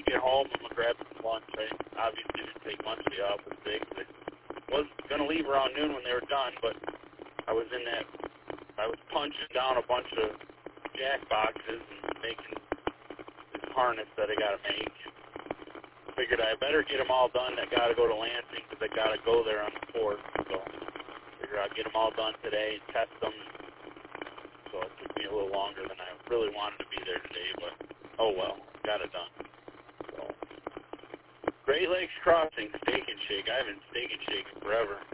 get home, I'm going to grab some lunch. I obviously didn't take much of the office today because I was going to leave around noon when they were done, but I was punching down a bunch of jack boxes and making this harness that I got to make. Figured I better get them all done. I got to go to Lansing because I got to go there on the 4th. So figured I'd get them all done today and test them. So it took me a little longer than I really wanted to be there today, but oh well, got it done. So Great Lakes Crossing Steak and Shake. I haven't Steak and Shake in forever.